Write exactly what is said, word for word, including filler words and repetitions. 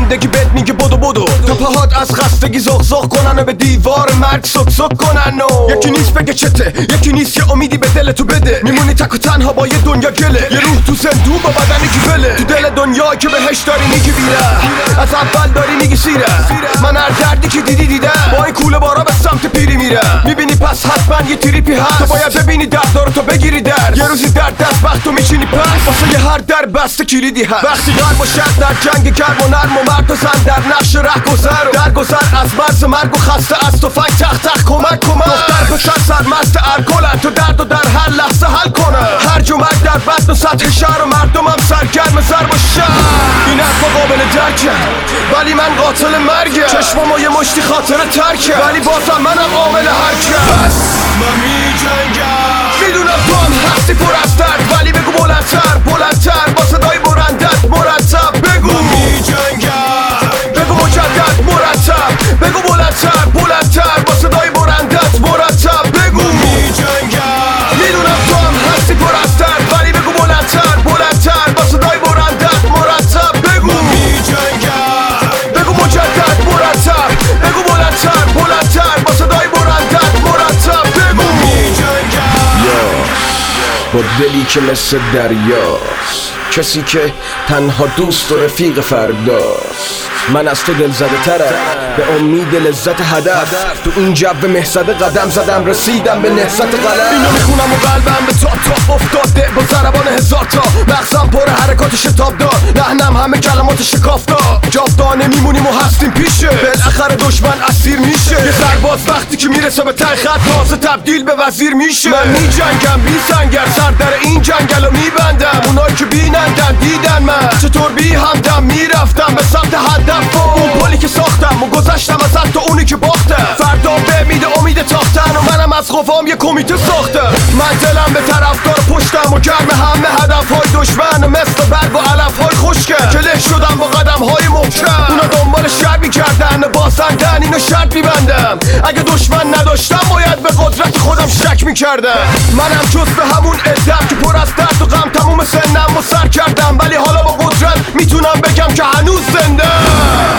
زندگی بهت میگه بدو بدو تا پاهات از خستگی زغ زغ کنن و به دیوار مرگ سک سک کنن و یکی نیست بگه چته، یکی نیست یه امیدی به دل تو بده. میمونی تک و تنها با یه دنیا گله، یه روح تو زندون با بدنی که بله. تو دل دنیا که بهش داری میگی بیره، از اول داری میگی سیره. من هر دردی که دیدی دیدم، با این کوله بارا به سمت پیری میره. میبینی پس حتما یه تریپی هست، تو باید ببینی دردارو تو بگیری در. یه روزی درد دست وقت تو میچینی پس، واسه یه هر در بسته کلیدی هست. وقتی قلب و شد در جنگ گرم و نرم و مرد و زن در نقش ره گذر و در گذر از مرز مرگ و خسته از تو فنگ تخت تخت کمک کمک. دختر پسر سرمست ارگلن، تو درد و در هر لحظه حل کنه. هر جمعک در بطن و سطح شهر و مردم هم سرگرم ضرب و شهر. این حرفا قابل درکه ولی من قاتل مرگه. چشمامو یه مشتی خاطر ترکه ولی بازم منم عامل حرکه. بس من میجنگم، میدونم تو هم هستی پر از درد، ولی بگو بلندتر بلندتر با صدای برندت مرتب بگو. من میجنگم، بگو مجدد مرتب، بگو بلندتر بلندتر با صدای برندت مرتب بگو. من میجنگم، میدونم تو هم هستی پر از درد، ولی بگو بلندتر بلندتر با صدای برندت مرتب بگو. من میجنگم، بگو مجدد مرتب، بگو بلندتر بلندتر با صدای برندت مرتب بگو. من میجنگم با دلی که مثل دریاست، کسی که تنها دوست و رفیق فرداست. من از تو دل زده ترم به امید لذت هدف، تو این جو مهزده قدم زدم رسیدم به نهضت قلم. اینو میخونم و قلبم به تاپ تاپ افتاده با ضربان هزار تا. مغزم پر حرکات شتاب دار، لحنم همه کلمات شکافتا. جاودانه میمونیم و هستیم پیشه، بالاخره دشمن اسیر میشه. یه سرباز وقتی که میرسه به ته خط تازه تبدیل به وزیر میشه. من میجنگم بی سنگر، سر در این جنگلو میبندم. اونایی که بینندن دیدن من چطور بی همدم میرفتم به سمت هدف. اون پلی که ساختم و گذشتم از تو اونی که باختم. فردا به امید امید تاختن و منم از قوام یه کمیته ساختم. من دلم به طرفدار پشتم و گرم همه هدفهای دشمن، مثل برگ و علفهای خشکم که له شدم با قدمهای محکم. اونا دنبال شر میکردن بازندن، اینو شرط میبندم. اگه دشمن نداشتم باید به قدرت خودم شک میکردم. منم جز به همون عدم که پر از درد و غم تموم سنم و سر کردم، ولی حالا با قدرت میتونم بگم که هنوز زنده.